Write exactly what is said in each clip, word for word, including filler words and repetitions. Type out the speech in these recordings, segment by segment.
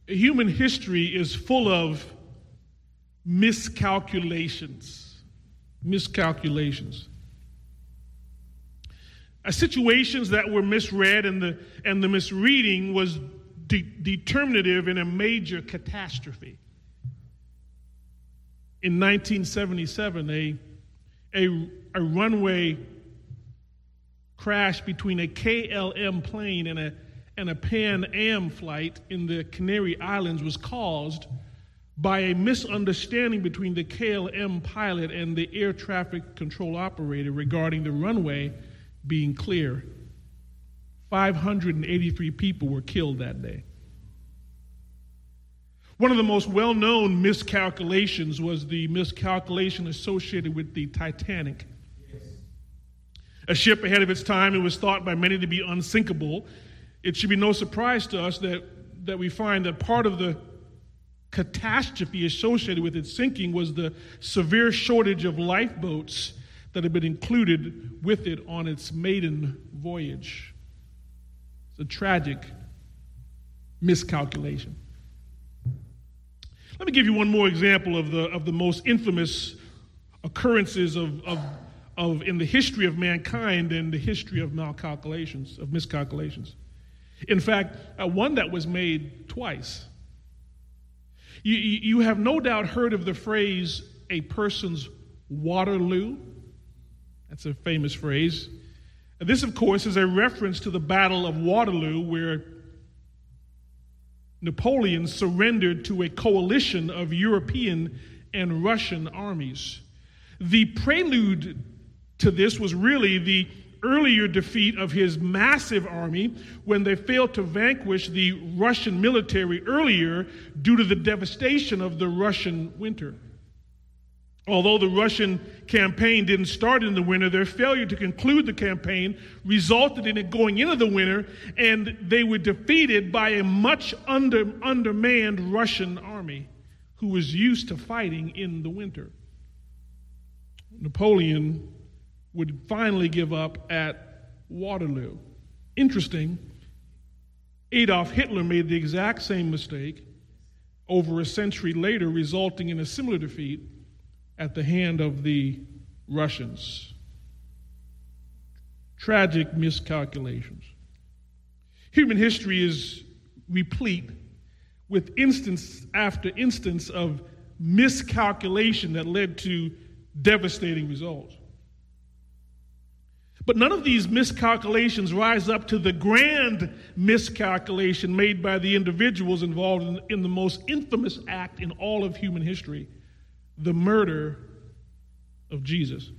Human history is full of miscalculations. Miscalculations. Uh, situations that were misread, and the, and the misreading was de- determinative in a major catastrophe. In nineteen seventy-seven, a, a, a runway crash between a K L M plane and a, and a Pan Am flight in the Canary Islands was caused by a misunderstanding between the K L M pilot and the air traffic control operator regarding the runway being clear. five hundred eighty-three people were killed that day. One of the most well-known miscalculations was the miscalculation associated with the Titanic. Yes. A ship ahead of its time, it was thought by many to be unsinkable. It should be no surprise to us that, that we find that part of the catastrophe associated with its sinking was the severe shortage of lifeboats that had been included with it on its maiden voyage. It's a tragic miscalculation. Let me give you one more example of the of the most infamous occurrences of, of, of in the history of mankind and the history of miscalculations, of miscalculations. In fact, uh, one that was made twice. You, you have no doubt heard of the phrase, a person's Waterloo. That's a famous phrase. This, of course, is a reference to the Battle of Waterloo, where Napoleon surrendered to a coalition of European and Russian armies. The prelude to this was really the earlier defeat of his massive army when they failed to vanquish the Russian military earlier due to the devastation of the Russian winter. Although the Russian campaign didn't start in the winter, their failure to conclude the campaign resulted in it going into the winter, and they were defeated by a much under, undermanned Russian army who was used to fighting in the winter. Napoleon would finally give up at Waterloo. Interesting, Adolf Hitler made the exact same mistake over a century later, resulting in a similar defeat at the hand of the Russians. Tragic miscalculations. Human history is replete with instance after instance of miscalculation that led to devastating results. But none of these miscalculations rise up to the grand miscalculation made by the individuals involved in, in the most infamous act in all of human history, the murder of Jesus.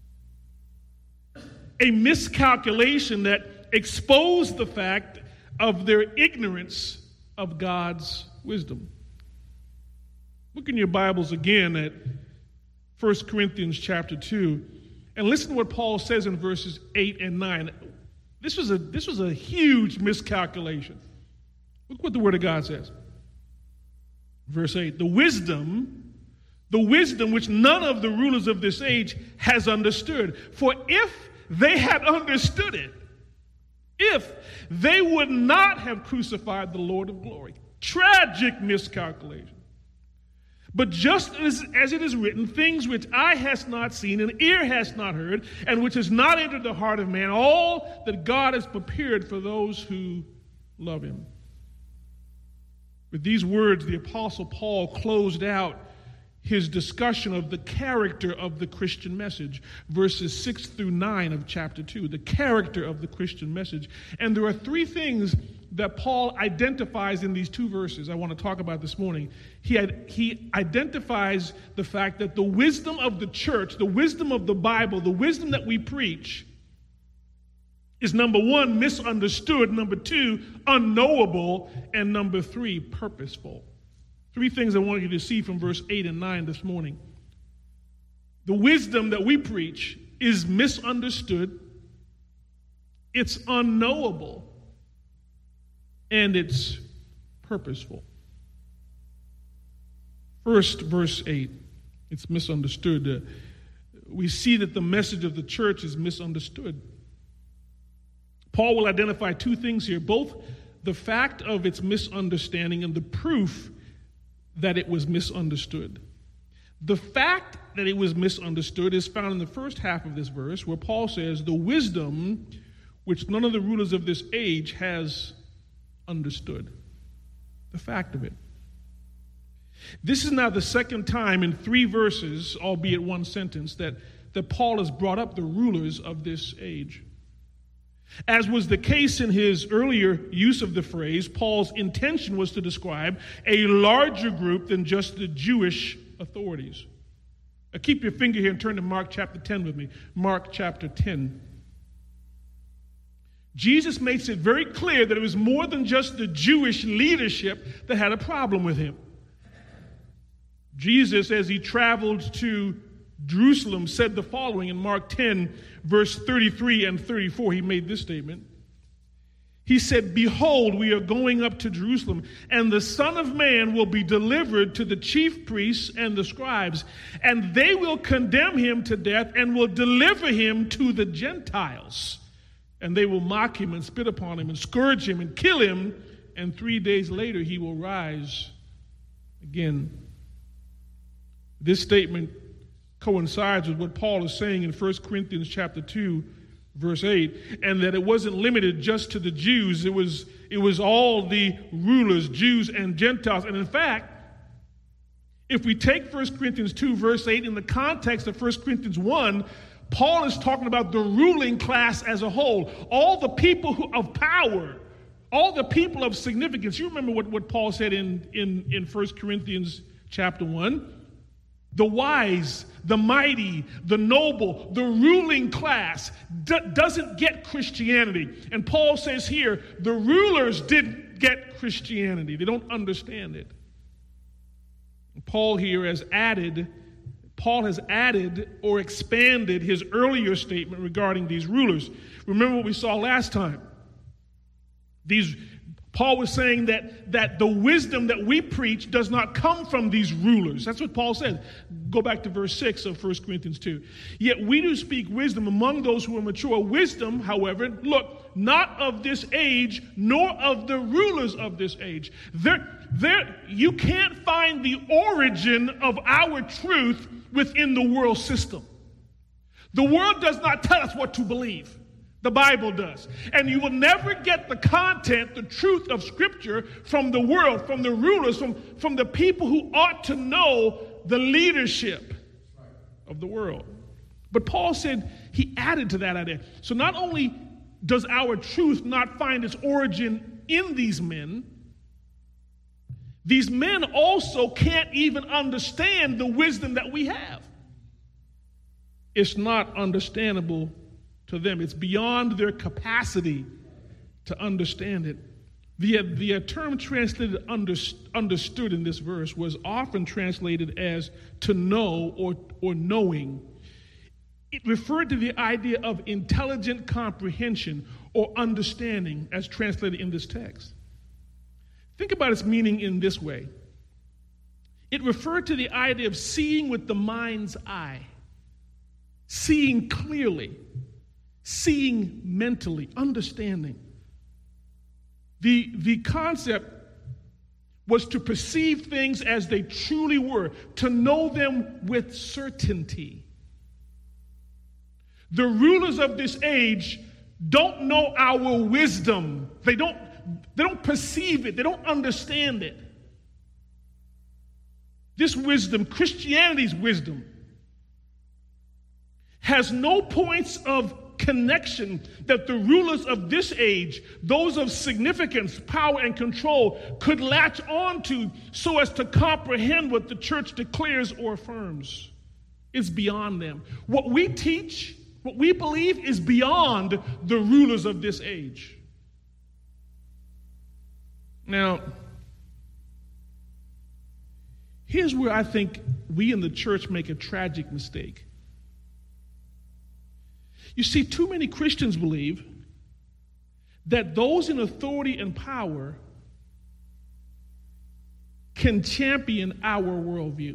A miscalculation that exposed the fact of their ignorance of God's wisdom. Look in your Bibles again at First Corinthians chapter two, and listen to what Paul says in verses eight and nine. This was a, this was a huge miscalculation. Look what the Word of God says. Verse eight, the wisdom, the wisdom which none of the rulers of this age has understood. For if they had understood it, if they would not have crucified the Lord of glory. Tragic miscalculation. But just as, as it is written, things which eye has not seen and ear has not heard, and which has not entered the heart of man, all that God has prepared for those who love him. With these words, the Apostle Paul closed out his discussion of the character of the Christian message, verses six through nine of chapter two, the character of the Christian message. And there are three things that Paul identifies in these two verses I want to talk about this morning. He, had, he identifies the fact that the wisdom of the church, the wisdom of the Bible, the wisdom that we preach is, number one, misunderstood, number two, unknowable, and number three, purposeful. Three things I want you to see from verse eight and nine this morning. The wisdom that we preach is misunderstood, it's unknowable, and it's purposeful. First, verse eight, it's misunderstood. Uh, we see that the message of the church is misunderstood. Paul will identify two things here. Both the fact of its misunderstanding and the proof that it was misunderstood. The fact that it was misunderstood is found in the first half of this verse, where Paul says, the wisdom which none of the rulers of this age has understood. The fact of it. This is now the second time in three verses, albeit one sentence, that, that Paul has brought up the rulers of this age. As was the case in his earlier use of the phrase, Paul's intention was to describe a larger group than just the Jewish authorities. Now keep your finger here and turn to Mark chapter ten with me. Mark chapter ten. Jesus makes it very clear that it was more than just the Jewish leadership that had a problem with him. Jesus, as he traveled to Jerusalem, said the following in Mark ten, verse thirty-three and thirty-four. He made this statement. He said, behold, we are going up to Jerusalem, and the Son of Man will be delivered to the chief priests and the scribes, and they will condemn him to death and will deliver him to the Gentiles. And they will mock him and spit upon him and scourge him and kill him, and three days later he will rise again. This statement coincides with what Paul is saying in First Corinthians chapter two, verse eight, and that it wasn't limited just to the Jews. It was, it was all the rulers, Jews and Gentiles. And in fact, if we take First Corinthians two, verse eight, in the context of First Corinthians one, Paul is talking about the ruling class as a whole, all the people who, of power, all the people of significance. You remember what, what Paul said in, in, in First Corinthians chapter one? The wise, the mighty, the noble, the ruling class d- doesn't get Christianity. And Paul says here, the rulers didn't get Christianity. They don't understand it. And Paul here has added, Paul has added or expanded his earlier statement regarding these rulers. Remember what we saw last time. These Paul was saying that, that the wisdom that we preach does not come from these rulers. That's what Paul said. Go back to verse six of First Corinthians two. Yet we do speak wisdom among those who are mature. Wisdom, however, look, not of this age, nor of the rulers of this age. There, there, you can't find the origin of our truth within the world system. The world does not tell us what to believe. The Bible does. And you will never get the content, the truth of Scripture from the world, from the rulers, from, from the people who ought to know the leadership of the world. But Paul said he added to that idea. So not only does our truth not find its origin in these men, these men also can't even understand the wisdom that we have. It's not understandable to them. It's beyond their capacity to understand it. The, the term translated under, understood in this verse was often translated as to know or, or knowing. It referred to the idea of intelligent comprehension or understanding as translated in this text. Think about its meaning in this way. It referred to the idea of seeing with the mind's eye, seeing clearly, seeing mentally, understanding. The, the concept was to perceive things as they truly were, to know them with certainty. The rulers of this age don't know our wisdom. They don't, they don't perceive it. They don't understand it. This wisdom, Christianity's wisdom, has no points of connection that the rulers of this age, those of significance, power, and control, could latch on to so as to comprehend what the church declares or affirms. It's beyond them. What we teach, what we believe, is beyond the rulers of this age. Now, here's where I think we in the church make a tragic mistake. You see, too many Christians believe that those in authority and power can champion our worldview.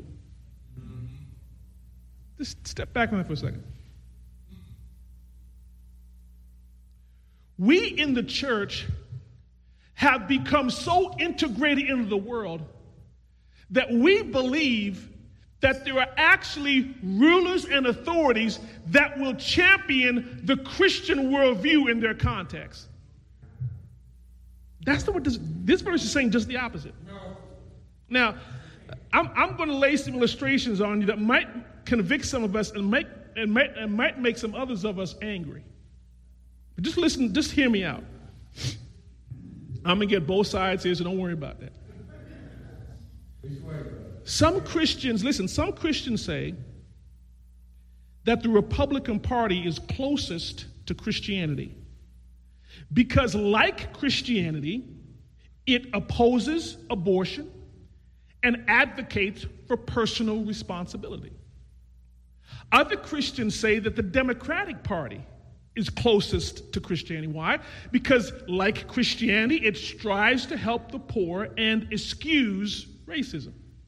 Just step back on that for a second. We in the church have become so integrated into the world that we believe that there are actually rulers and authorities that will champion the Christian worldview in their context. That's not what this, this verse is saying, just the opposite. No. Now, I'm, I'm going to lay some illustrations on you that might convict some of us and, make, and, might, and might make some others of us angry. But just listen, just hear me out. I'm going to get both sides here, so don't worry about that. Some Christians, listen, some Christians say that the Republican Party is closest to Christianity because, like Christianity, it opposes abortion and advocates for personal responsibility. Other Christians say that the Democratic Party is closest to Christianity. Why? Because, like Christianity, it strives to help the poor and eschews racism.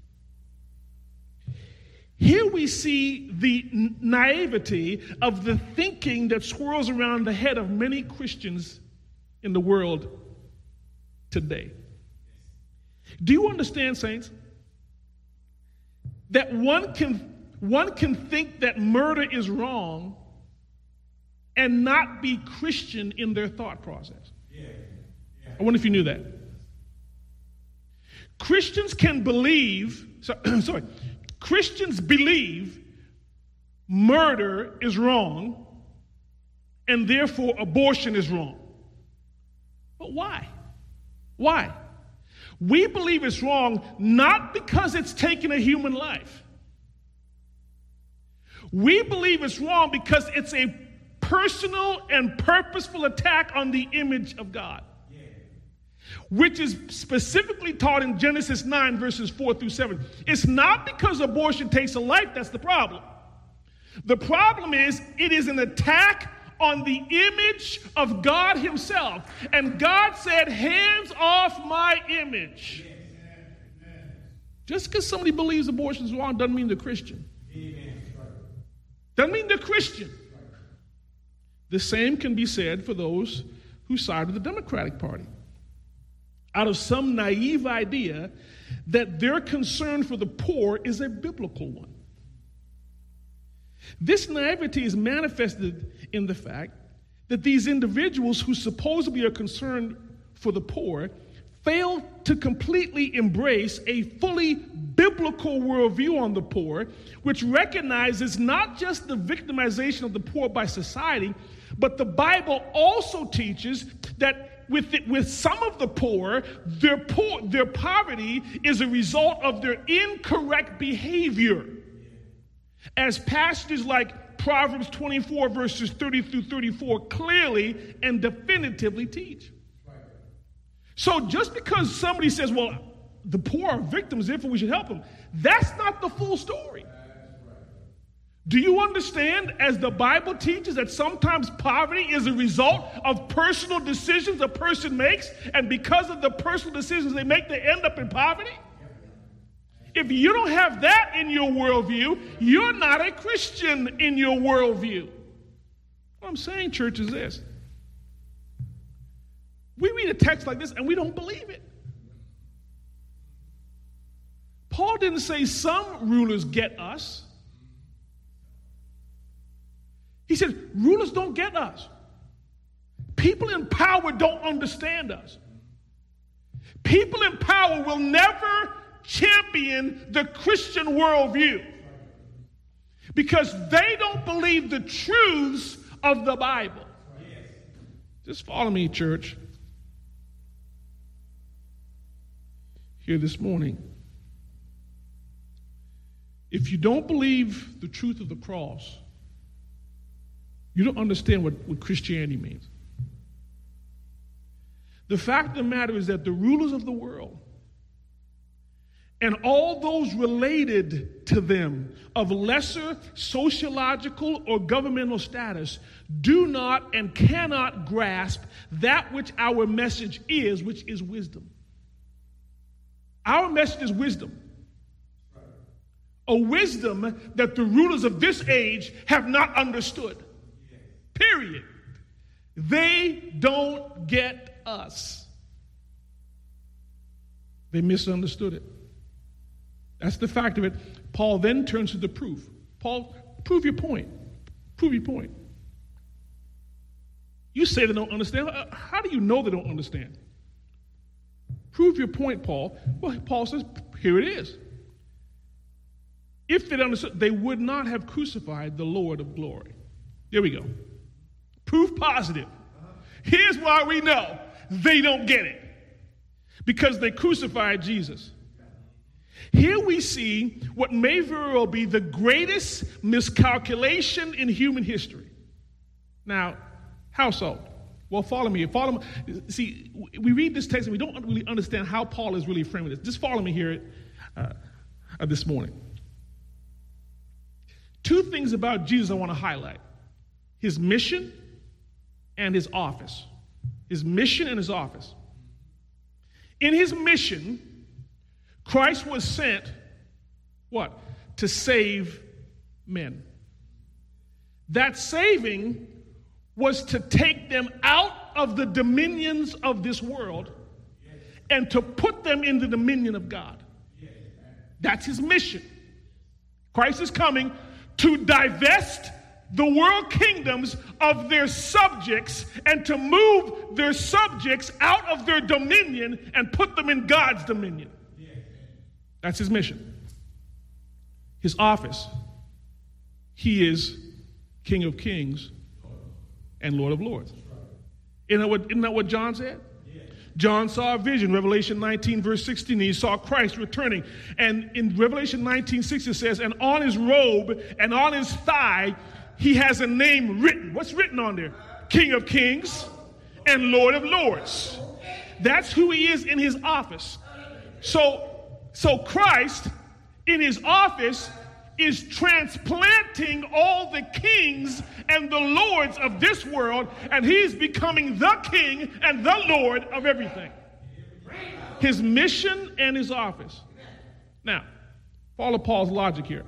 Here we see the naivety of the thinking that swirls around the head of many Christians in the world today. Do you understand, saints, that one can, one can think that murder is wrong and not be Christian in their thought process? Yeah. Yeah. I wonder if you knew that. Christians can believe, so, sorry, Christians believe murder is wrong and therefore abortion is wrong. But why? Why? We believe it's wrong not because it's taking a human life. We believe it's wrong because it's a personal and purposeful attack on the image of God, yeah, which is specifically taught in Genesis nine, verses four through seven. It's not because abortion takes a life that's the problem. The problem is it is an attack on the image of God himself. And God said, hands off my image. Just because somebody believes abortion is wrong doesn't mean they're Christian. Doesn't mean they're Christian. The same can be said for those who side with the Democratic Party. Out of some naive idea that their concern for the poor is a biblical one. This naivety is manifested in the fact that these individuals who supposedly are concerned for the poor fail to completely embrace a fully biblical worldview on the poor, which recognizes not just the victimization of the poor by society, but the Bible also teaches that with it, with some of the poor, their poor, their poverty is a result of their incorrect behavior. As passages like Proverbs twenty-four, verses thirty through thirty-four clearly and definitively teach. So just because somebody says, well, the poor are victims, therefore we should help them, that's not the full story. Do you understand, as the Bible teaches, that sometimes poverty is a result of personal decisions a person makes, and because of the personal decisions they make, they end up in poverty? If you don't have that in your worldview, you're not a Christian in your worldview. What I'm saying, church, is this. We read a text like this and we don't believe it. Paul didn't say some rulers get us. He said rulers don't get us. People in power don't understand us. People in power will never champion the Christian worldview because they don't believe the truths of the Bible. Just follow me, church. Here this morning, if you don't believe the truth of the cross, you don't understand what, what Christianity means. The fact of the matter is that the rulers of the world and all those related to them of lesser sociological or governmental status do not and cannot grasp that which our message is, which is wisdom. Our message is wisdom. A wisdom that the rulers of this age have not understood. Period. They don't get us. They misunderstood it. That's the fact of it. Paul then turns to the proof. Paul, prove your point. Prove your point. You say they don't understand. How do you know they don't understand? Prove your point, Paul. Well, Paul says, here it is. If they understood, they would not have crucified the Lord of glory. There we go. Proof positive. Here's why we know they don't get it. Because they crucified Jesus. Here we see what may very well be the greatest miscalculation in human history. Now, how so? Well, follow me. Follow me. See, we read this text and we don't really understand how Paul is really framing this. Just follow me here uh, uh, this morning. Two things about Jesus I want to highlight. His mission and his office. His mission and his office. In his mission, Christ was sent, what? To save men. That saving was to take them out of the dominions of this world and to put them in the dominion of God. That's his mission. Christ is coming to divest the world kingdoms of their subjects and to move their subjects out of their dominion and put them in God's dominion. That's his mission. His office. He is King of Kings and Lord of Lords. Isn't that what, isn't that what John said? John saw a vision, Revelation nineteen, verse sixteen, and he saw Christ returning. And in Revelation nineteen, six, it says, and on his robe and on his thigh, he has a name written. What's written on there? King of Kings and Lord of Lords. That's who he is in his office. So, so Christ, in his office, is transplanting all the kings and the lords of this world, and he's becoming the king and the Lord of everything. His mission and his office. Now, follow Paul's logic here.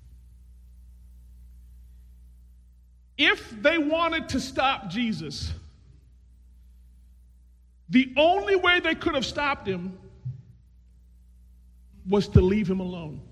If they wanted to stop Jesus, the only way they could have stopped him was to leave him alone.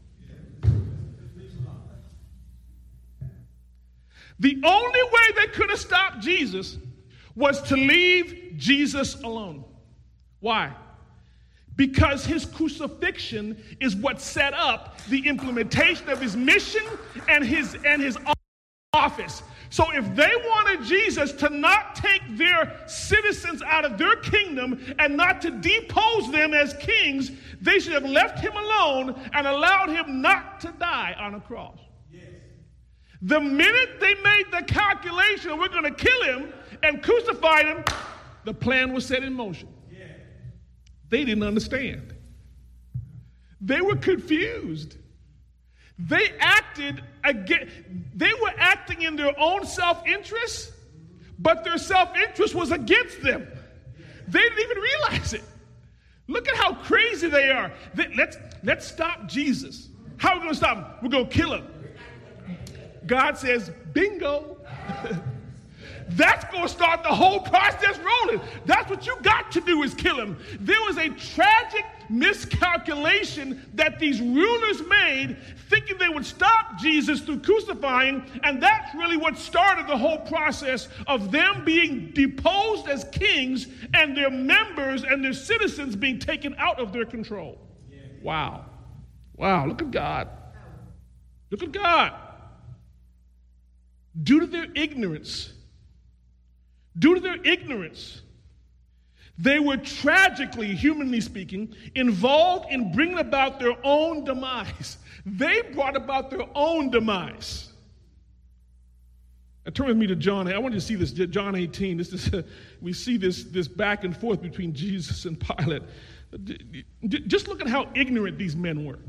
The only way they could have stopped Jesus was to leave Jesus alone. Why? Because his crucifixion is what set up the implementation of his mission and his and his office. So if they wanted Jesus to not take their citizens out of their kingdom and not to depose them as kings, they should have left him alone and allowed him not to die on a cross. The minute they made the calculation, we're going to kill him and crucify him, the plan was set in motion. Yeah. They didn't understand. They were confused. They acted again. They were acting in their own self-interest, but their self-interest was against them. They didn't even realize it. Look at how crazy they are. They, let's, let's stop Jesus. How are we going to stop him? We're going to kill him. God says, bingo. That's going to start the whole process rolling. That's what you got to do is kill him. There was a tragic miscalculation that these rulers made, thinking they would stop Jesus through crucifying, and that's really what started the whole process of them being deposed as kings and their members and their citizens being taken out of their control. Wow. Wow, look at God. Look at God. Due to their ignorance, due to their ignorance, they were tragically, humanly speaking, involved in bringing about their own demise. They brought about their own demise. Now, turn with me to John. I want you to see this, John eighteen. This is, uh, we see this, this back and forth between Jesus and Pilate. Just look at how ignorant these men were.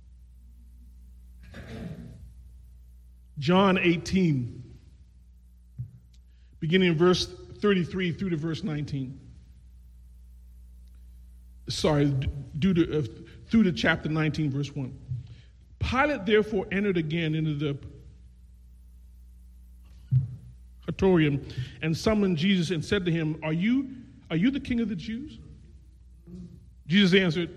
John eighteen, beginning in verse thirty-three through to verse nineteen. Sorry, due to, uh, through to chapter nineteen, verse one. Pilate therefore entered again into the praetorium and summoned Jesus and said to him, Are you, are you the king of the Jews? Jesus answered,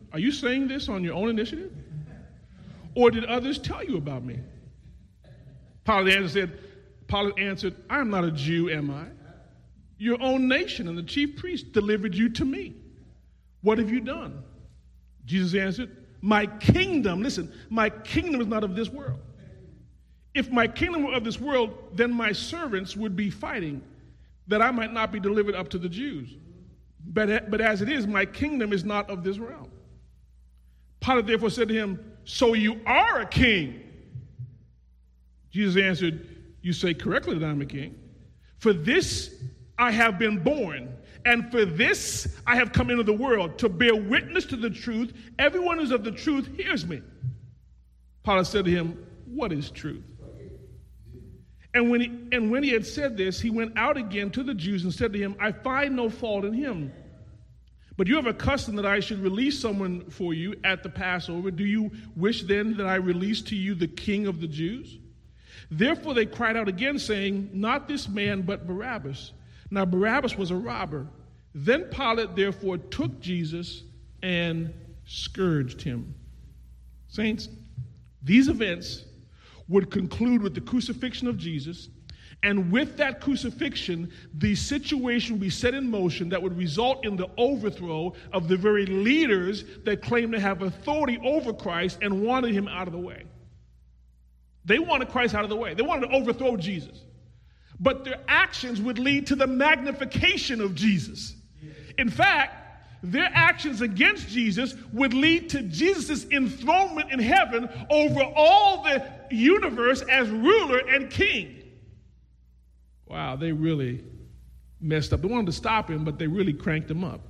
are you saying this on your own initiative? Or did others tell you about me? Pilate answered, Pilate answered, I am not a Jew, am I? Your own nation and the chief priest delivered you to me. What have you done? Jesus answered, my kingdom, listen, my kingdom is not of this world. If my kingdom were of this world, then my servants would be fighting, that I might not be delivered up to the Jews. But, but as it is, my kingdom is not of this realm. Pilate therefore said to him, so you are a king? Jesus answered, you say correctly that I'm a king. For this I have been born, and for this I have come into the world, to bear witness to the truth. Everyone who's of the truth hears me. Pilate said to him, what is truth? And when, he, and when he had said this, he went out again to the Jews and said to him, I find no fault in him. But you have a custom that I should release someone for you at the Passover. Do you wish then that I release to you the king of the Jews? Therefore they cried out again, saying, not this man, but Barabbas. Now Barabbas was a robber. Then Pilate therefore took Jesus and scourged him. Saints, these events would conclude with the crucifixion of Jesus, and with that crucifixion, the situation would be set in motion that would result in the overthrow of the very leaders that claimed to have authority over Christ and wanted him out of the way. They wanted Christ out of the way. They wanted to overthrow Jesus. But their actions would lead to the magnification of Jesus. In fact, their actions against Jesus would lead to Jesus' enthronement in heaven over all the universe as ruler and king. Wow, they really messed up. They wanted to stop him, but they really cranked him up.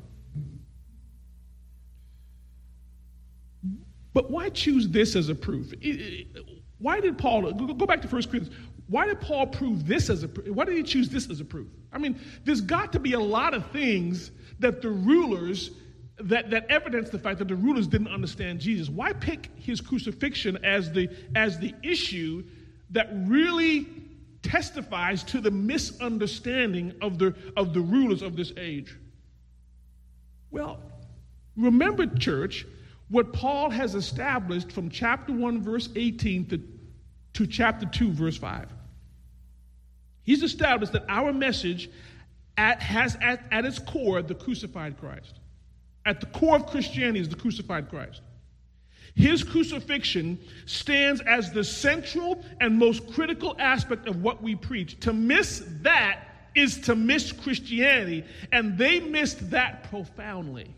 But why choose this as a proof? Why did Paul, go back to First Corinthians, why did Paul prove this as a proof? Why did he choose this as a proof? I mean, there's got to be a lot of things that the rulers, that, that evidence the fact that the rulers didn't understand Jesus. Why pick his crucifixion as the, as the issue that really testifies to the misunderstanding of the, of the rulers of this age? Well, remember, church, what Paul has established from chapter one, verse eighteen to, to chapter two, verse five. He's established that our message at, has at, at its core the crucified Christ. At the core of Christianity is the crucified Christ. His crucifixion stands as the central and most critical aspect of what we preach. To miss that is to miss Christianity, and they missed that profoundly.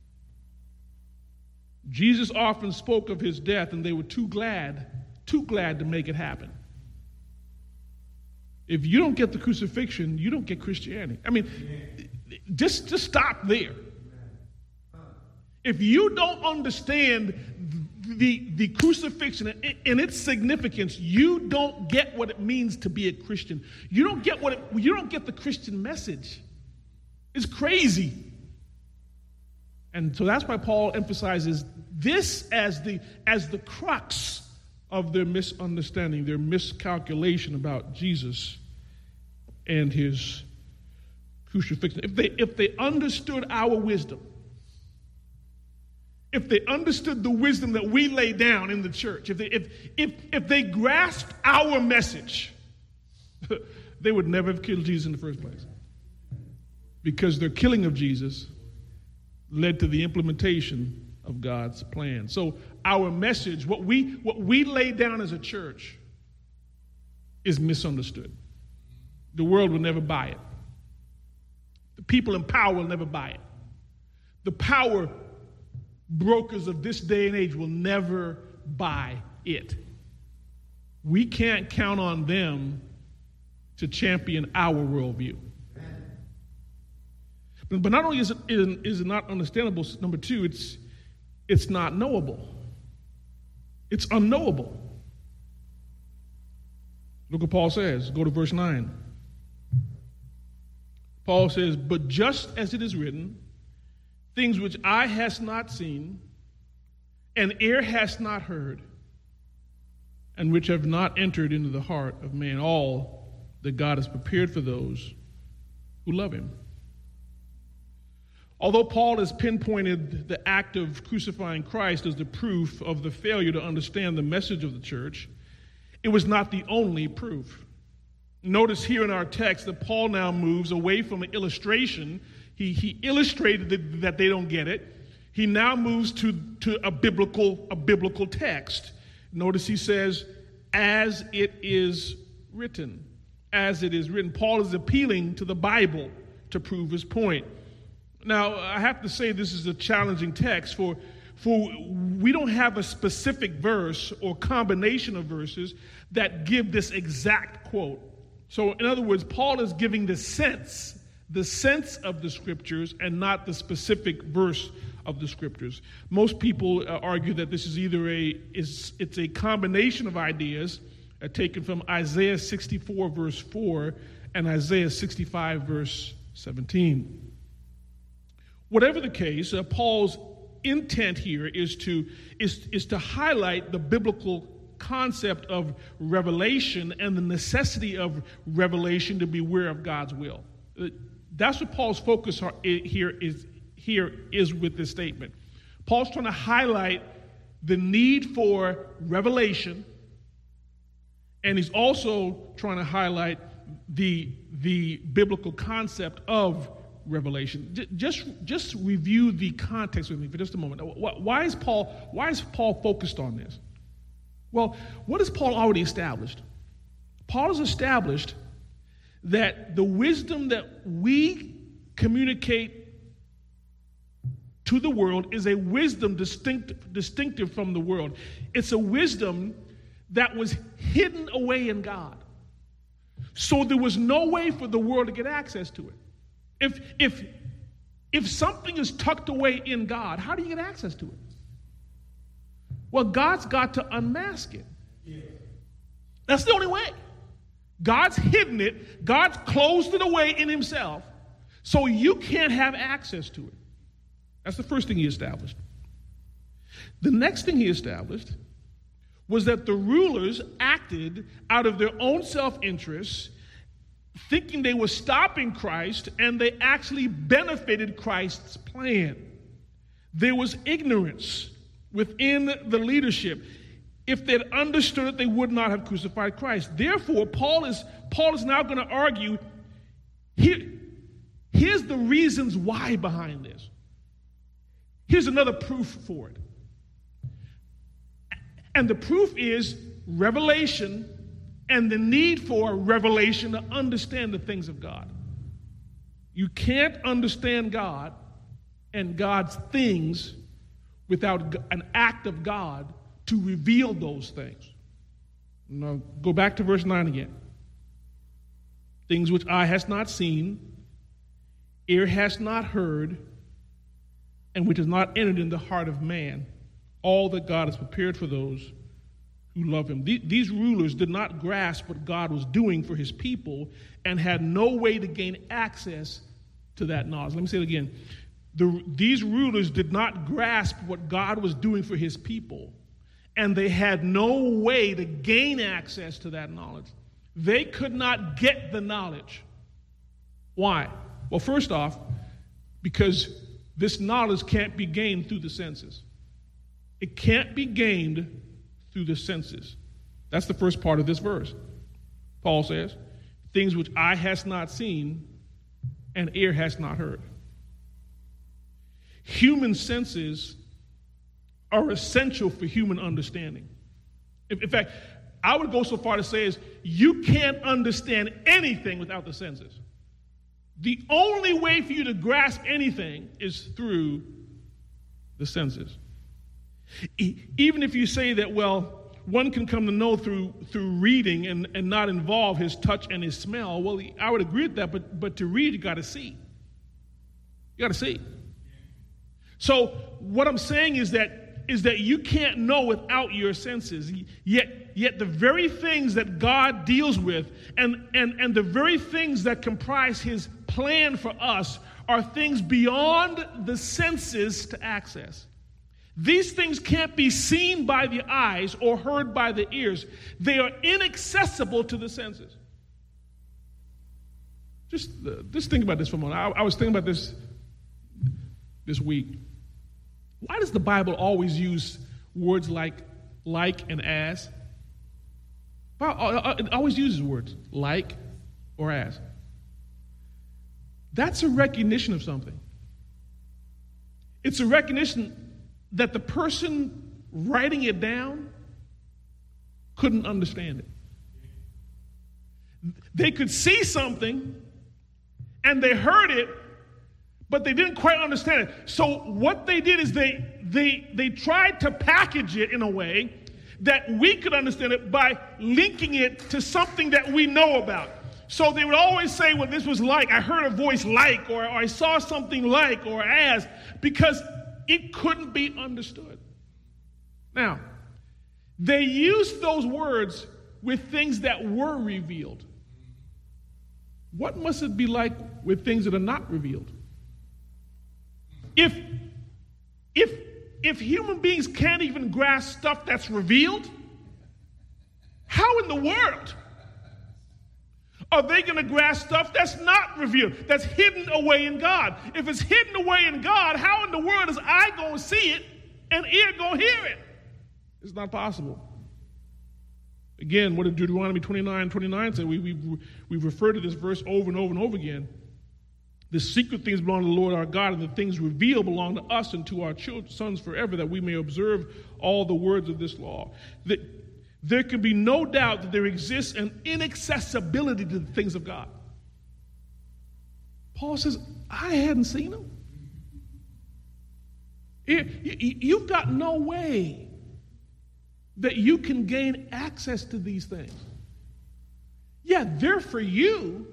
Jesus often spoke of his death, and they were too glad, too glad to make it happen. If you don't get the crucifixion, you don't get Christianity. I mean, just, just stop there. If you don't understand the, the crucifixion and its significance, you don't get what it means to be a Christian. You don't get what it, you don't get the Christian message. It's crazy. And so that's why Paul emphasizes this as the, as the crux of their misunderstanding, their miscalculation about Jesus and his crucifixion. If they, if they understood our wisdom, if they understood the wisdom that we lay down in the church, if they, if, if, if they grasped our message, they would never have killed Jesus in the first place. Because their killing of Jesus led to the implementation of God's plan. So our message, what we what we lay down as a church, is misunderstood. The world will never buy it. The people in power will never buy it. The power brokers of this day and age will never buy it. We can't count on them to champion our worldview. But, but not only is it, is it not understandable, number two, it's, it's not knowable. It's unknowable. Look what Paul says. Go to verse nine. Paul says, but just as it is written, things which eye has not seen, and ear has not heard, and which have not entered into the heart of man, all that God has prepared for those who love him. Although Paul has pinpointed the act of crucifying Christ as the proof of the failure to understand the message of the church, it was not the only proof. Notice here in our text that Paul now moves away from an illustration. He, he illustrated that, that they don't get it. He now moves to, to a biblical, a biblical text. Notice he says, as it is written. As it is written. Paul is appealing to the Bible to prove his point. Now, I have to say this is a challenging text, for, for we don't have a specific verse or combination of verses that give this exact quote. So, in other words, Paul is giving the sense, the sense of the scriptures and not the specific verse of the scriptures. Most people uh, argue that this is either a, is, it's a combination of ideas uh, taken from Isaiah sixty-four, verse four, and Isaiah sixty-five, verse seventeen. Whatever the case, uh, Paul's intent here is to, is, is to highlight the biblical concept of revelation and the necessity of revelation to be aware of God's will. Uh, that's what Paul's focus are, here is, here is with this statement. Paul's trying to highlight the need for revelation, and he's also trying to highlight the, the biblical concept of revelation. Just, just review the context with me for just a moment. Why is Paul, why is Paul focused on this? Well, what has Paul already established? Paul has established that the wisdom that we communicate to the world is a wisdom distinct, distinctive from the world. It's a wisdom that was hidden away in God. So there was no way for the world to get access to it. If, if, if something is tucked away in God, how do you get access to it? Well, God's got to unmask it. Yeah. That's the only way. God's hidden it. God's closed it away in himself, so you can't have access to it. That's the first thing he established. The next thing he established was that the rulers acted out of their own self-interest, thinking they were stopping Christ, and they actually benefited Christ's plan. There was ignorance within the leadership. If they'd understood it, they would not have crucified Christ. Therefore, Paul is, Paul is now going to argue, here, here's the reasons why behind this. Here's another proof for it. And the proof is revelation and the need for revelation to understand the things of God. You can't understand God and God's things without an act of God to reveal those things. Now, go back to verse nine again. Things which eye has not seen, ear has not heard, and which has not entered in the heart of man, all that God has prepared for those who love him. These rulers did not grasp what God was doing for his people and had no way to gain access to that knowledge. Let me say it again. The, these rulers did not grasp what God was doing for his people, and they had no way to gain access to that knowledge. They could not get the knowledge. Why? Well, first off, because this knowledge can't be gained through the senses. It can't be gained through the senses. That's the first part of this verse. Paul says, things which eye has not seen and ear has not heard. Human senses are essential for human understanding. In, in fact, I would go so far to say is you can't understand anything without the senses. The only way for you to grasp anything is through the senses. E- even if you say that, well, one can come to know through through reading and, and not involve his touch and his smell, well, I would agree with that, but, but to read, you got to see. You got to see. So what I'm saying is that is that you can't know without your senses. Yet, yet the very things that God deals with and, and, and the very things that comprise his plan for us are things beyond the senses to access. These things can't be seen by the eyes or heard by the ears. They are inaccessible to the senses. Just, uh, just think about this for a moment. I, I was thinking about this this week. Why does the Bible always use words like like and as? It always uses words like or as. That's a recognition of something. It's a recognition that the person writing it down couldn't understand it. They could see something and they heard it, but they didn't quite understand it. So what they did is they they they tried to package it in a way that we could understand it by linking it to something that we know about. So they would always say, well, this was like, I heard a voice like, or, or I saw something like, or as, because it couldn't be understood. Now, they used those words with things that were revealed. What must it be like with things that are not revealed? If, if, if human beings can't even grasp stuff that's revealed, how in the world are they going to grasp stuff that's not revealed, that's hidden away in God? If it's hidden away in God, how in the world is eye going to see it and ear going to hear it? It's not possible. Again, what did Deuteronomy twenty-nine twenty-nine say? We, we, we've referred to this verse over and over and over again. The secret things belong to the Lord our God, and the things revealed belong to us and to our children, sons forever, that we may observe all the words of this law. That there can be no doubt that there exists an inaccessibility to the things of God. Paul says, I hadn't seen them. You've got no way that you can gain access to these things. Yeah, they're for you,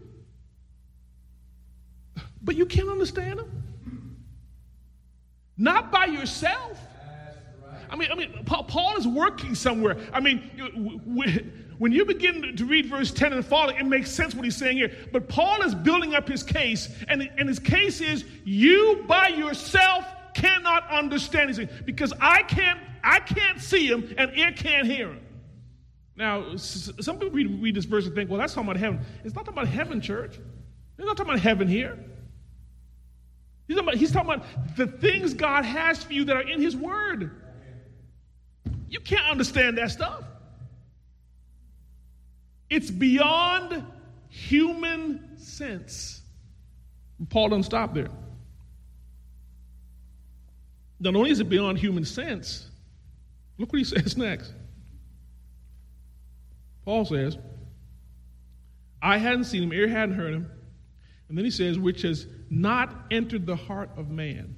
but you can't understand them. Not by yourself. I mean, I mean, Paul is working somewhere. I mean, when you begin to read verse ten and following, it makes sense what he's saying here. But Paul is building up his case, and, and his case is, you by yourself cannot understand these things, because I can't, I can't see him, and ear can't hear him. Now, some people read, read this verse and think, well, that's talking about heaven. It's not talking about heaven, church. It's not talking about heaven here. He's talking about, he's talking about the things God has for you that are in his word. You can't understand that stuff. It's beyond human sense. Paul doesn't stop there. Not only is it beyond human sense, look what he says next. Paul says, I hadn't seen him, ear hadn't heard him. And then he says, which has not entered the heart of man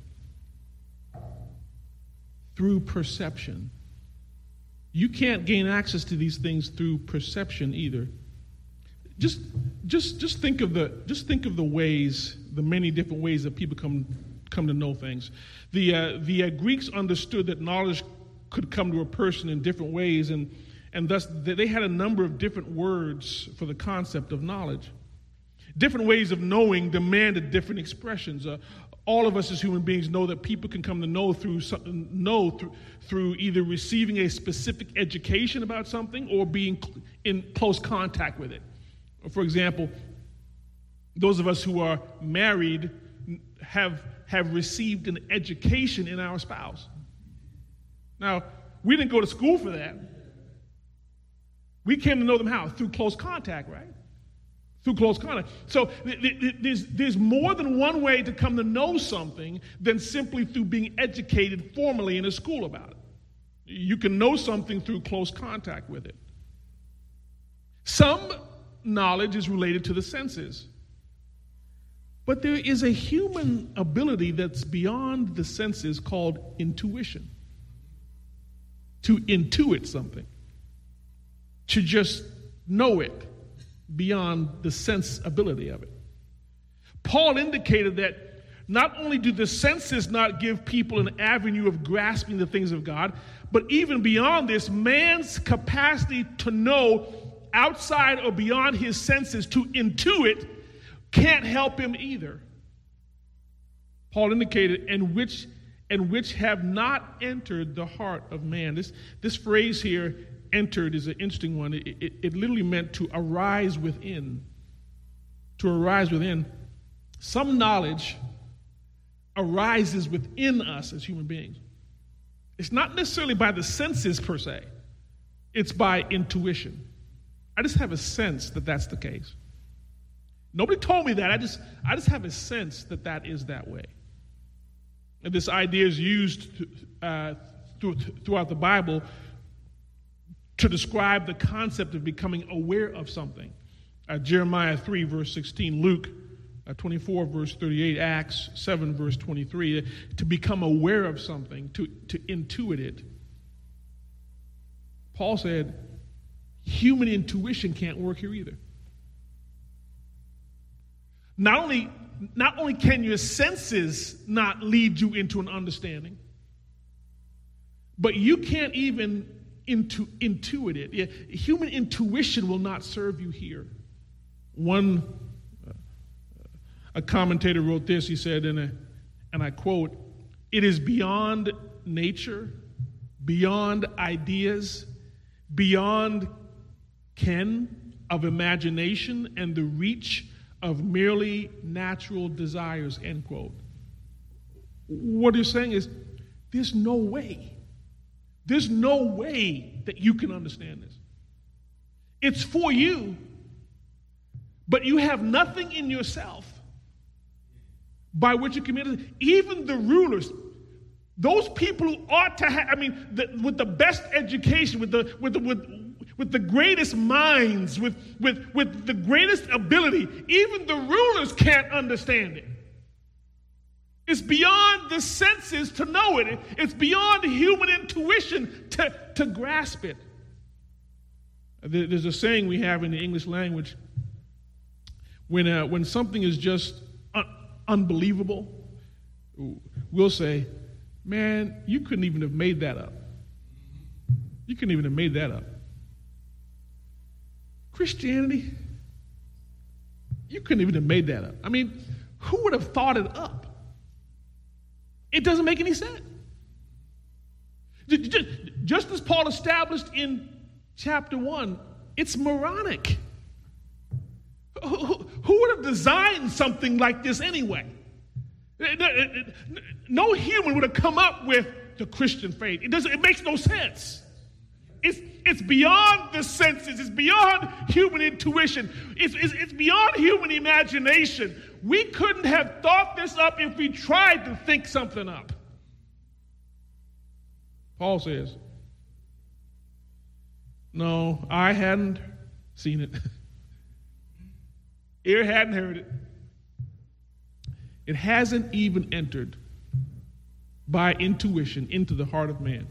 through perception. You can't gain access to these things through perception either. Just, just, just think of the, just think of the ways, the many different ways that people come, come to know things. The, uh, the uh, Greeks understood that knowledge could come to a person in different ways, and, and thus they had a number of different words for the concept of knowledge. Different ways of knowing demanded different expressions. Uh, all of us as human beings know that people can come to know through know through, through either receiving a specific education about something or being in close contact with it. For example, those of us who are married have have received an education in our spouse. Now, we didn't go to school for that. We came to know them how? Through close contact, right? Through close contact. So th- th- there's, there's more than one way to come to know something than simply through being educated formally in a school about it. You can know something through close contact with it. Some knowledge is related to the senses. But there is a human ability that's beyond the senses called intuition. To intuit something. To just know it beyond the sense ability of it. Paul indicated that not only do the senses not give people an avenue of grasping the things of God, but even beyond this, man's capacity to know outside or beyond his senses, to intuit, can't help him either. Paul indicated, and which and which have not entered the heart of man. This, this phrase here, entered, is an interesting one. It, it, it literally meant to arise within. To arise within. Some knowledge arises within us as human beings. It's not necessarily by the senses per se. It's by intuition. I just have a sense that that's the case. Nobody told me that. I just, I just have a sense that that is that way. And this idea is used uh, through, throughout the Bible to describe the concept of becoming aware of something. Uh, Jeremiah three, verse sixteen, Luke uh, twenty-four, verse thirty-eight, Acts seven, verse twenty-three, uh, to become aware of something, to, to intuit it. Paul said, human intuition can't work here either. Not only, not only can your senses not lead you into an understanding, but you can't even intu- intuit it. Yeah, human intuition will not serve you here. One, uh, a commentator wrote this, he said, in a, and I quote, "It is beyond nature, beyond ideas, beyond ken of imagination and the reach of merely natural desires," end quote. What he's saying is, there's no way, there's no way that you can understand this. It's for you, but you have nothing in yourself by which you can measure. Even the rulers, those people who ought to have, I mean, the, with the best education, with the with the with with the greatest minds, with with with the greatest ability, even the rulers can't understand it. It's beyond the senses to know it. It's beyond human intuition to, to grasp it. There's a saying we have in the English language, when uh, when something is just un- unbelievable, we'll say, "Man, you couldn't even have made that up. You couldn't even have made that up." Christianity, you couldn't even have made that up. I mean, who would have thought it up? It doesn't make any sense. Just as Paul established in chapter one, it's moronic. Who would have designed something like this anyway? No human would have come up with the Christian faith. It doesn't. It makes no sense. It's, it's beyond the senses. It's beyond human intuition. It's, it's, it's beyond human imagination. We couldn't have thought this up if we tried to think something up. Paul says, no, I hadn't seen it. Ear hadn't heard it. It hasn't even entered by intuition into the heart of man.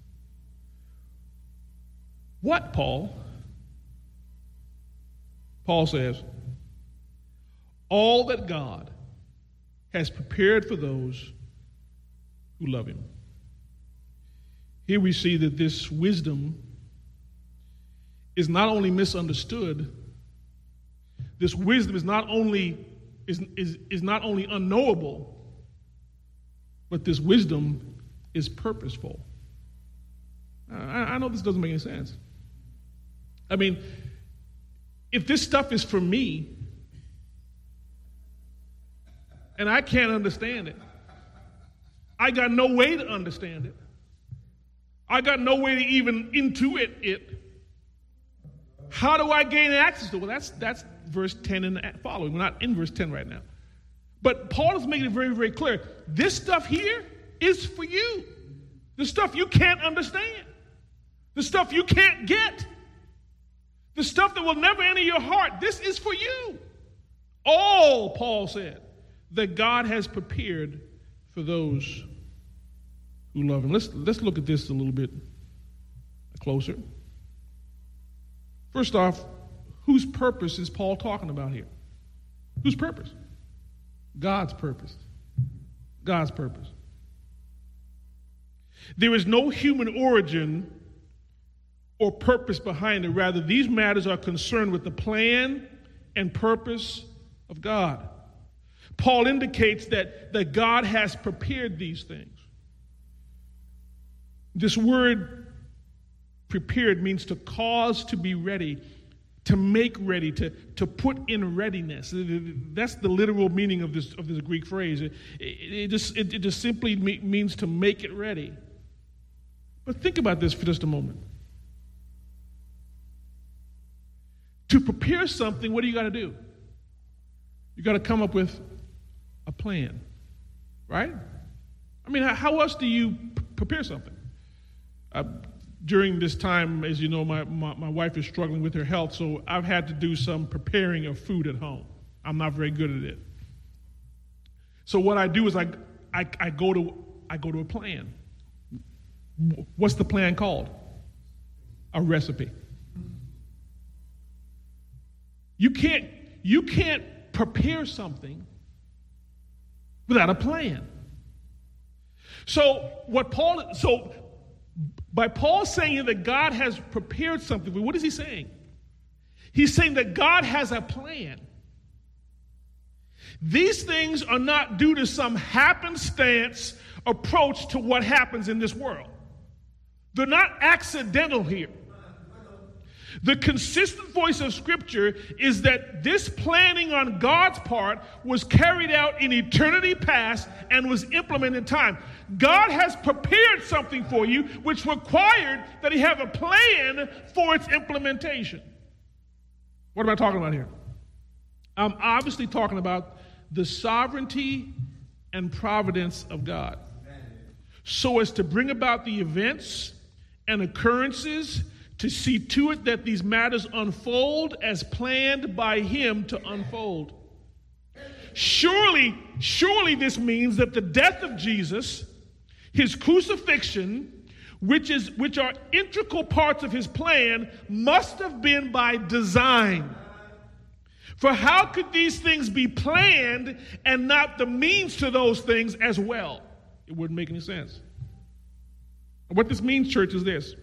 What, Paul? Paul says, all that God has prepared for those who love him. Here we see that this wisdom is not only misunderstood, this wisdom is not only is, is, is not only unknowable, but this wisdom is purposeful. I, I know this doesn't make any sense. I mean, if this stuff is for me, and I can't understand it, I got no way to understand it. I got no way to even intuit it. How do I gain access to it? Well, that's that's verse ten and following. We're not in verse ten right now. But Paul is making it very, very clear. This stuff here is for you. The stuff you can't understand. The stuff you can't get. The stuff that will never enter your heart. This is for you. All, Paul said, that God has prepared for those who love him. Let's, let's look at this a little bit closer. First off, whose purpose is Paul talking about here? Whose purpose? God's purpose. God's purpose. There is no human origin or purpose behind it. Rather, these matters are concerned with the plan and purpose of God. Paul indicates that, that God has prepared these things. This word prepared means to cause to be ready, to make ready, to, to put in readiness. That's the literal meaning of this of this Greek phrase. It, it, it just it, it just simply me, means to make it ready. But think about this for just a moment. To prepare something, what do you got to do? You got to come up with a plan, right? I mean, how, how else do you p- prepare something? Uh, during this time, as you know, my, my, my wife is struggling with her health, so I've had to do some preparing of food at home. I'm not very good at it. So what I do is I, I, I go to I go to a plan. What's the plan called? A recipe. You can't you can't prepare something without a plan. So what Paul so by Paul saying that God has prepared something, what is he saying? He's saying that God has a plan. These things are not due to some happenstance approach to what happens in this world. They're not accidental here. The consistent voice of Scripture is that this planning on God's part was carried out in eternity past and was implemented in time. God has prepared something for you which required that he have a plan for its implementation. What am I talking about here? I'm obviously talking about the sovereignty and providence of God, so as to bring about the events and occurrences to see to it that these matters unfold as planned by him to unfold. Surely, surely this means that the death of Jesus, his crucifixion, which is which are integral parts of his plan, must have been by design. For how could these things be planned and not the means to those things as well? It wouldn't make any sense. What this means, church, is this.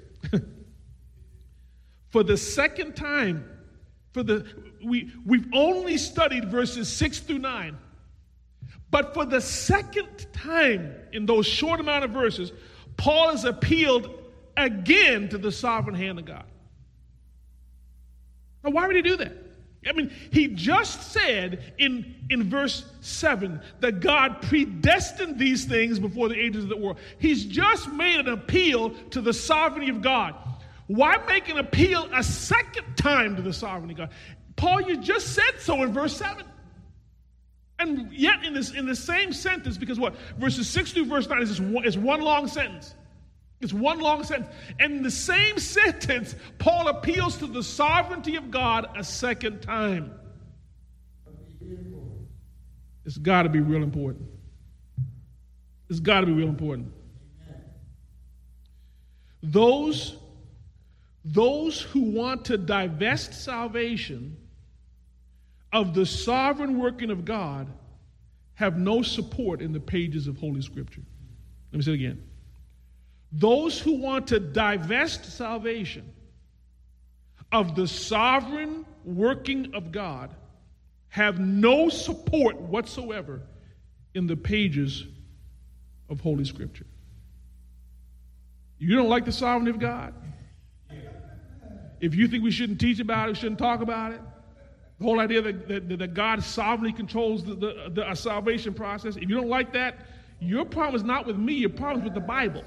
For the second time, for the we, we've only studied verses six through nine. But for the second time in those short amount of verses, Paul has appealed again to the sovereign hand of God. Now, why would he do that? I mean, he just said in, in verse seven that God predestined these things before the ages of the world. He's just made an appeal to the sovereignty of God. Why make an appeal a second time to the sovereignty of God? Paul, you just said so in verse seven. And yet in this in the same sentence, because what? Verses six through verse nine is, just one, is one long sentence. It's one long sentence. And in the same sentence, Paul appeals to the sovereignty of God a second time. It's got to be real important. It's got to be real important. Those, those who want to divest salvation of the sovereign working of God have no support in the pages of Holy Scripture. Let me say it again. Those who want to divest salvation of the sovereign working of God have no support whatsoever in the pages of Holy Scripture. You don't like the sovereignty of God? If you think we shouldn't teach about it, we shouldn't talk about it, the whole idea that, that, that God sovereignly controls the, the, the uh, salvation process, if you don't like that, your problem is not with me, your problem is with the Bible.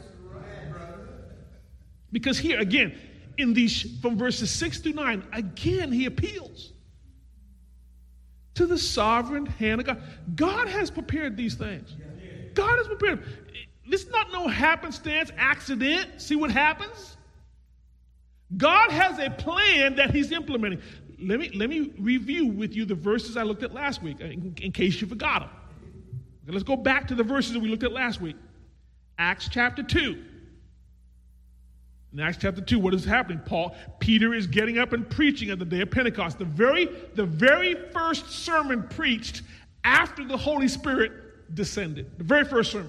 Because here, again, in these from verses six through nine, again, he appeals to the sovereign hand of God. God has prepared these things. God has prepared them. This is not no happenstance, accident. See what happens? God has a plan that he's implementing. Let me, let me review with you the verses I looked at last week, in, in case you forgot them. Okay, let's go back to the verses that we looked at last week. Acts chapter two. In Acts chapter two, what is happening? Paul, Peter is getting up and preaching at the day of Pentecost. The very, the very first sermon preached after the Holy Spirit descended. The very first sermon.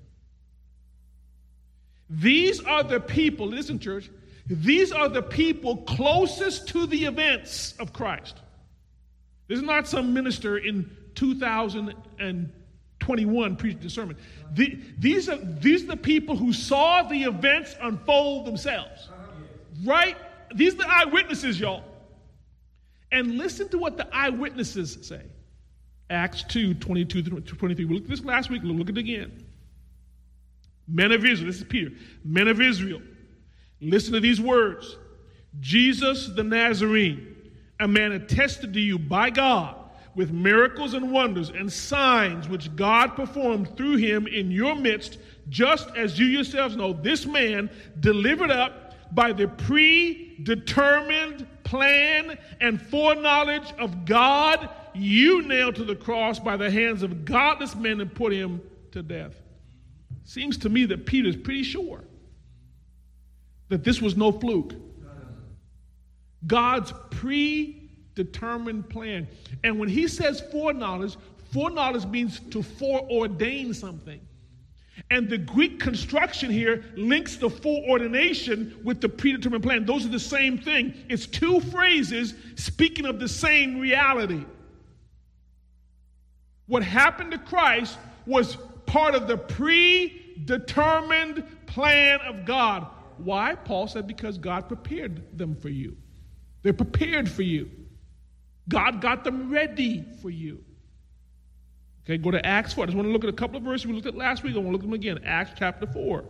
These are the people, listen, church, these are the people closest to the events of Christ. This is not some minister in two thousand twenty-one preaching the sermon. The, these, are, these are the people who saw the events unfold themselves. Right? These are the eyewitnesses, y'all. And listen to what the eyewitnesses say. Acts two, twenty-two through twenty-three. We looked at this last week. We'll look at it again. Men of Israel, this is Peter. Men of Israel, listen to these words. Jesus the Nazarene, a man attested to you by God with miracles and wonders and signs which God performed through him in your midst, just as you yourselves know, this man delivered up by the predetermined plan and foreknowledge of God, you nailed to the cross by the hands of godless men and put him to death. Seems to me that Peter's pretty sure that this was no fluke. God's predetermined plan. And when he says foreknowledge, foreknowledge means to foreordain something. And the Greek construction here links the foreordination with the predetermined plan. Those are the same thing. It's two phrases speaking of the same reality. What happened to Christ was part of the predetermined plan of God. Why? Paul said, because God prepared them for you. They're prepared for you. God got them ready for you. Okay, go to Acts four. I just want to look at a couple of verses we looked at last week. I want to look at them again. Acts chapter four.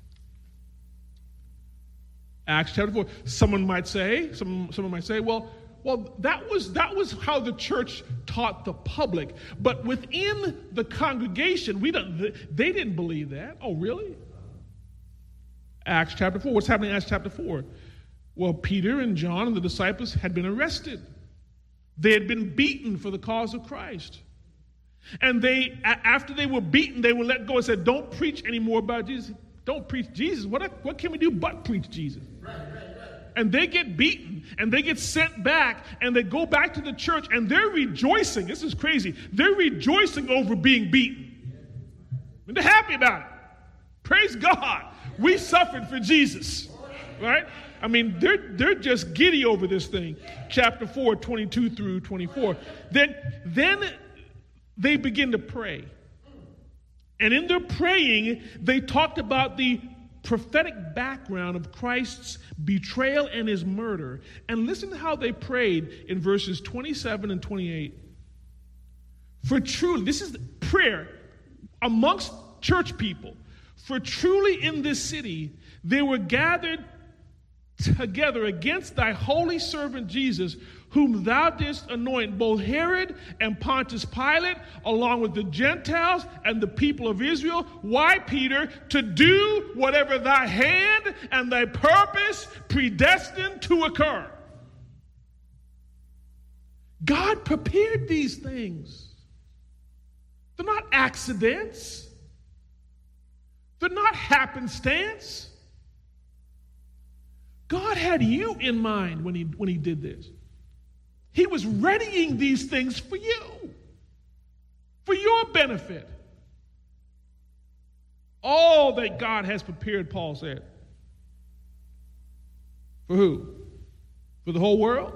Acts chapter four. Someone might say, some, someone might say, well, well, that was that was how the church taught the public. But within the congregation, we don't. They didn't believe that. Oh, really? Acts chapter four. What's happening in Acts chapter four? Well, Peter and John and the disciples had been arrested. They had been beaten for the cause of Christ. And they, after they were beaten, they were let go and said, don't preach anymore about Jesus. Don't preach Jesus. What, what can we do but preach Jesus? Right, right, right. And they get beaten, and they get sent back, and they go back to the church, and they're rejoicing. This is crazy. They're rejoicing over being beaten. And they're happy about it. Praise God. We suffered for Jesus. Right? I mean, they're, they're just giddy over this thing. Chapter four, twenty-two through twenty-four. Then, then they begin to pray. And in their praying, they talked about the prophetic background of Christ's betrayal and his murder. And listen to how they prayed in verses twenty-seven and twenty-eight. For truly, this is prayer amongst church people. For truly in this city, they were gathered together against thy holy servant Jesus, whom thou didst anoint, both Herod and Pontius Pilate, along with the Gentiles and the people of Israel. Why, Peter? To do whatever thy hand and thy purpose predestined to occur. God prepared these things. They're not accidents. They're not happenstance. God had you in mind when he, when he did this. He was readying these things for you, for your benefit. All that God has prepared, Paul said. For who? For the whole world?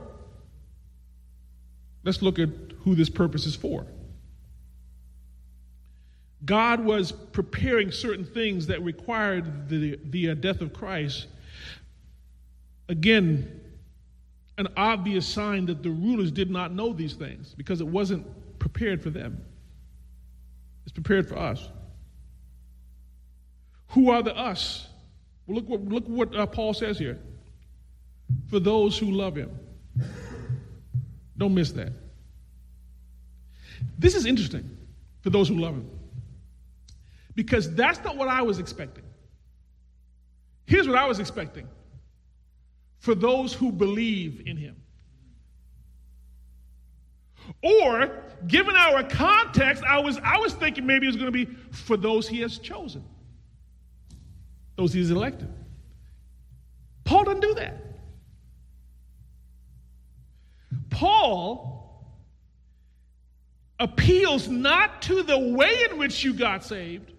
Let's look at who this purpose is for. God was preparing certain things that required the, the death of Christ. Again, an obvious sign that the rulers did not know these things because it wasn't prepared for them. It's prepared for us. Who are the us? Well, look what, look what uh, Paul says here. For those who love him. Don't miss that. This is interesting, for those who love him. Because that's not what I was expecting. Here's what I was expecting. For those who believe in him. Or, given our context, I was, I was thinking maybe it was going to be for those he has chosen. Those he has elected. Paul doesn't do that. Paul appeals not to the way in which you got saved,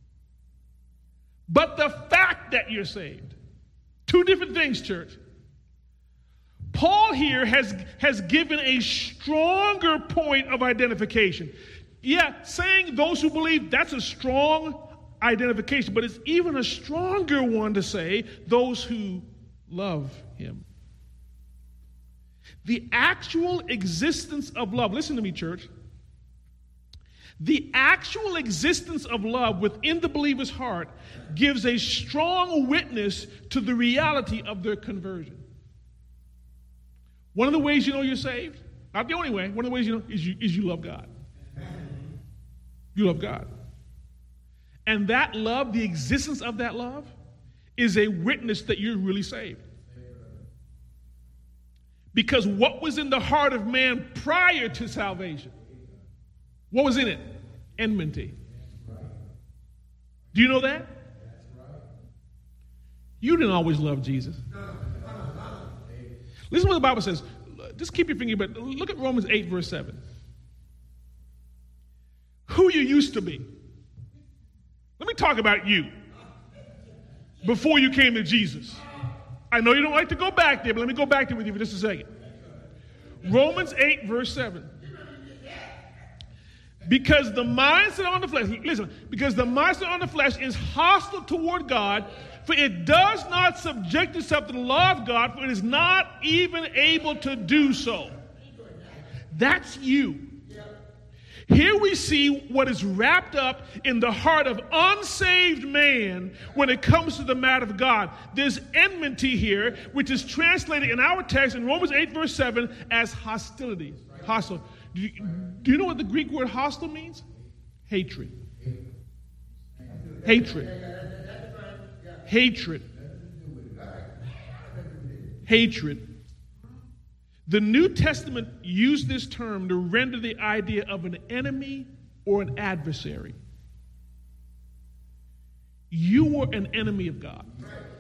but the fact that you're saved. Two different things, church. Paul here has, has given a stronger point of identification. Yeah, saying those who believe, that's a strong identification, but it's even a stronger one to say those who love him. The actual existence of love, listen to me, church. The actual existence of love within the believer's heart gives a strong witness to the reality of their conversion. One of the ways you know you're saved, not the only way, one of the ways you know is you, is you love God. You love God. And that love, the existence of that love, is a witness that you're really saved. Because what was in the heart of man prior to salvation? What was in it? Enmity. Do you know that? You didn't always love Jesus. Listen to what the Bible says. Just keep your finger, but look at Romans eight, verse seven. Who you used to be. Let me talk about you before you came to Jesus. I know you don't like to go back there, but let me go back there with you for just a second. Romans eight, verse seven. Because the mindset on the flesh, listen, because the mindset on the flesh is hostile toward God, for it does not subject itself to the law of God, for it is not even able to do so. That's you. Here we see what is wrapped up in the heart of unsaved man when it comes to the matter of God. There's enmity here, which is translated in our text in Romans eight, verse seven, as hostility. Hostile. Do you, do you know what the Greek word hostile means? Hatred. Hatred. Hatred. Hatred. The New Testament used this term to render the idea of an enemy or an adversary. You were an enemy of God.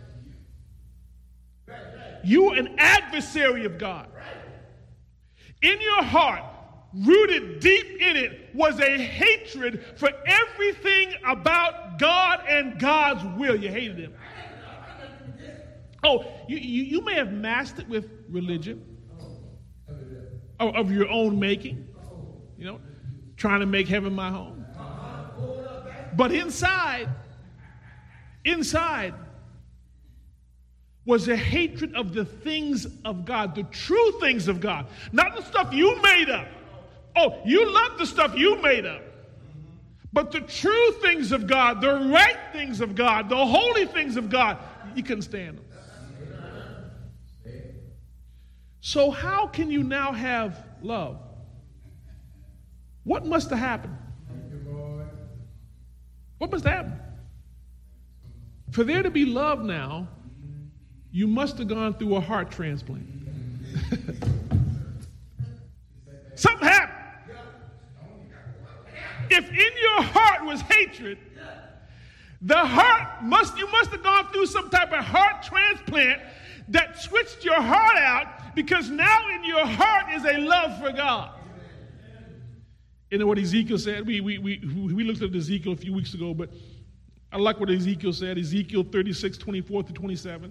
You were an adversary of God. In your heart, rooted deep in it, was a hatred for everything about God and God's will. You hated him. Oh, you, you, you may have masked it with religion. Of your own making, you know, trying to make heaven my home. But inside, inside was a hatred of the things of God, the true things of God, not the stuff you made up. Oh, you love the stuff you made up. But the true things of God, the right things of God, the holy things of God, you couldn't stand them. So how can you now have love? What must have happened? What must happen? For there to be love now, you must have gone through a heart transplant. Something happened. If in your heart was hatred, the heart must, you must have gone through some type of heart transplant that switched your heart out, because now in your heart is a love for God. You know what Ezekiel said? We, we, we, we looked at Ezekiel a few weeks ago, but I like what Ezekiel said. Ezekiel thirty-six, twenty-four to twenty-seven.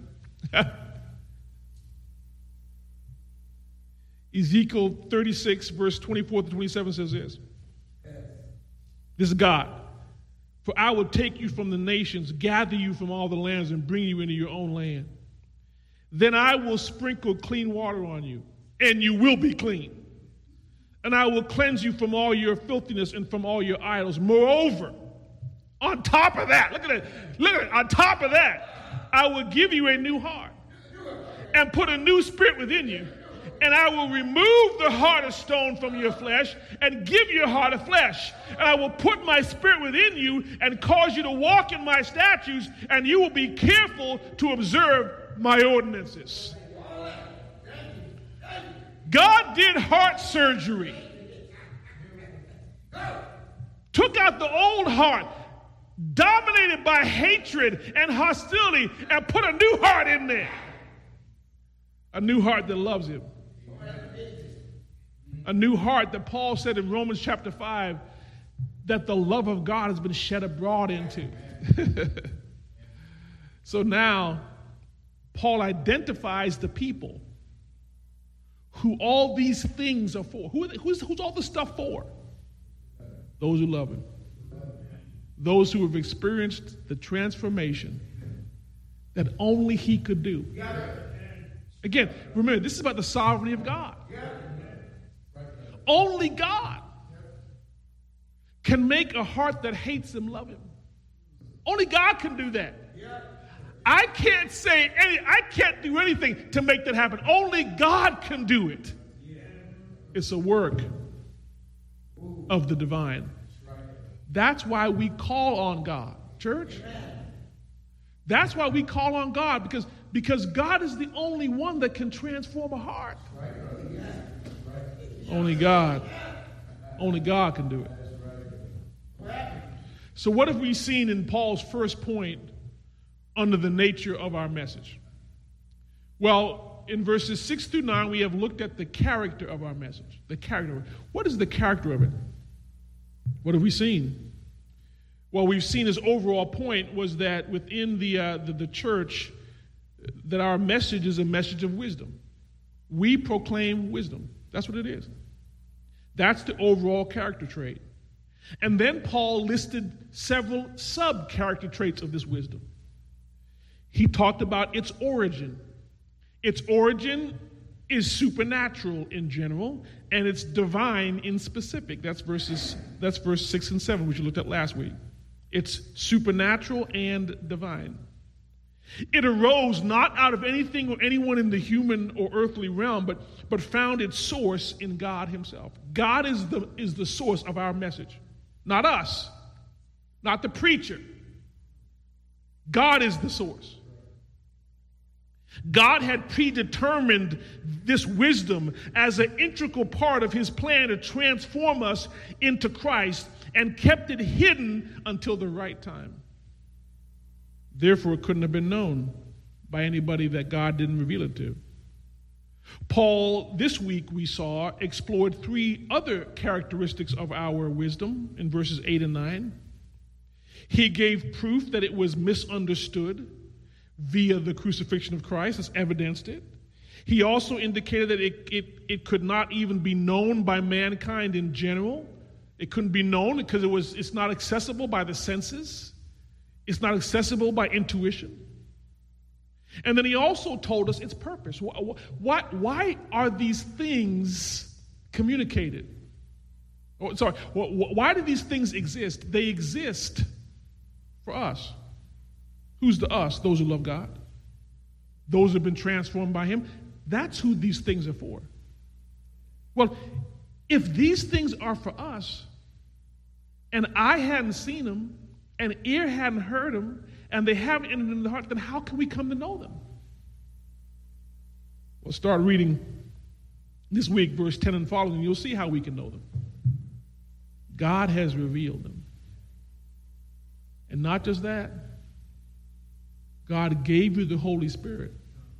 Ezekiel thirty-six, verse twenty-four to twenty-seven says this. This is God. For I will take you from the nations, gather you from all the lands, and bring you into your own land. Then I will sprinkle clean water on you, and you will be clean. And I will cleanse you from all your filthiness and from all your idols. Moreover, on top of that, look at it, look at it, on top of that, I will give you a new heart and put a new spirit within you. And I will remove the heart of stone from your flesh and give you a heart of flesh. And I will put my spirit within you and cause you to walk in my statutes, and you will be careful to observe my ordinances. God did heart surgery. Took out the old heart, dominated by hatred and hostility, and put a new heart in there. A new heart that loves him. A new heart that Paul said in Romans chapter five that the love of God has been shed abroad into. So now, Paul identifies the people who all these things are for. Who are they, who's, who's all this stuff for? Those who love him. Those who have experienced the transformation that only he could do. Again, remember, this is about the sovereignty of God. Only God can make a heart that hates him love him. Only God can do that. I can't say any, I can't do anything to make that happen. Only God can do it. It's a work of the divine. That's why we call on God, church. That's why we call on God, because, because God is the only one that can transform a heart. Only God. Only God can do it. So what have we seen in Paul's first point under the nature of our message? Well, in verses six through nine, we have looked at the character of our message. The character of it. What is the character of it? What have we seen? Well, we've seen his overall point was that within the, uh, the, the church, that our message is a message of wisdom. We proclaim wisdom. That's what it is. That's the overall character trait. And then Paul listed several sub-character traits of this wisdom. He talked about its origin. Its origin is supernatural in general, and it's divine in specific. That's verses. That's verse six and seven, which we looked at last week. It's supernatural and divine. It arose not out of anything or anyone in the human or earthly realm, but, but found its source in God himself. God is the, is the source of our message, not us, not the preacher. God is the source. God had predetermined this wisdom as an integral part of his plan to transform us into Christ and kept it hidden until the right time. Therefore, it couldn't have been known by anybody that God didn't reveal it to. Paul, this week we saw, explored three other characteristics of our wisdom in verses eight and nine. He gave proof that it was misunderstood via the crucifixion of Christ, as evidenced it. He also indicated that it, it, it could not even be known by mankind in general. It couldn't be known because it was, it's not accessible by the senses. It's not accessible by intuition. And then he also told us its purpose. Why, why, why are these things communicated? Oh, sorry, why do these things exist? They exist for us. Who's the us? Those who love God. Those who have been transformed by him. That's who these things are for. Well, if these things are for us, and I hadn't seen them, and ear hadn't heard them, and they haven't entered into the heart, then how can we come to know them? We'll start reading this week, verse ten and following, and you'll see how we can know them. God has revealed them. And not just that, God gave you the Holy Spirit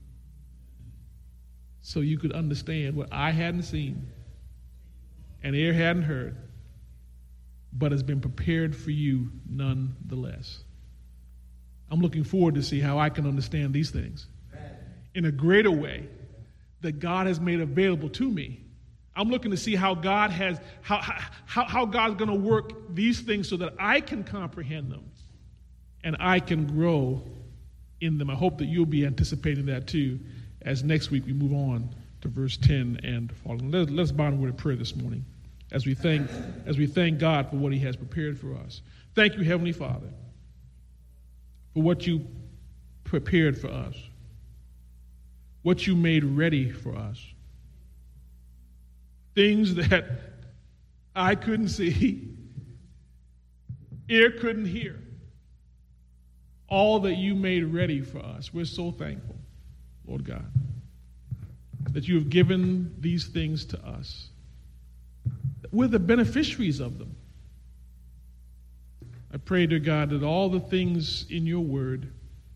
so you could understand what I hadn't seen and ear hadn't heard, but has been prepared for you nonetheless. I'm looking forward to see how I can understand these things in a greater way that God has made available to me. I'm looking to see how God has, how, how, how God's going to work these things so that I can comprehend them and I can grow in them. I hope that you'll be anticipating that too as next week we move on to verse ten and following. Let's, let's bow in a word of prayer this morning as we thank as we thank God for what he has prepared for us. Thank you, Heavenly Father, for what you prepared for us, what you made ready for us. Things that I couldn't see, ear couldn't hear. All that you made ready for us. We're so thankful, Lord God, that you have given these things to us. We're the beneficiaries of them. I pray, dear God, that all the things in your word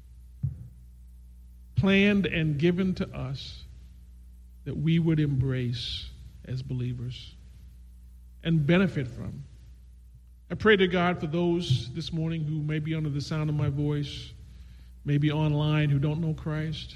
planned and given to us, that we would embrace as believers and benefit from. I pray to God for those this morning who may be under the sound of my voice, maybe online, who don't know Christ.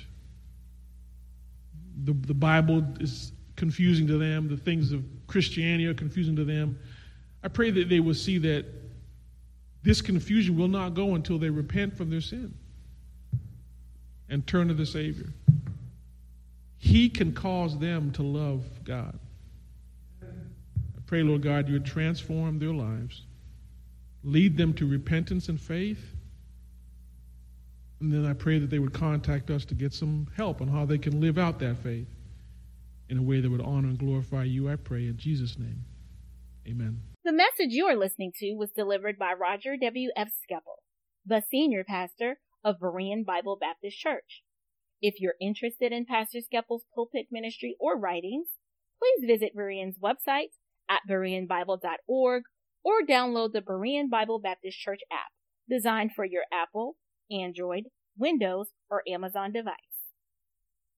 The, the Bible is confusing to them. The things of Christianity are confusing to them. I pray that they will see that this confusion will not go until they repent from their sin and turn to the Savior. He can cause them to love God. I pray, Lord God, you would transform their lives, lead them to repentance and faith, and then I pray that they would contact us to get some help on how they can live out that faith in a way that would honor and glorify you, I pray, in Jesus' name. Amen. The message you are listening to was delivered by Roger W. F. Skeppel, the senior pastor of Berean Bible Baptist Church. If you're interested in Pastor Skeppel's pulpit ministry or writings, please visit Berean's website at berean bible dot org or download the Berean Bible Baptist Church app, designed for your Apple, Android, Windows, or Amazon device.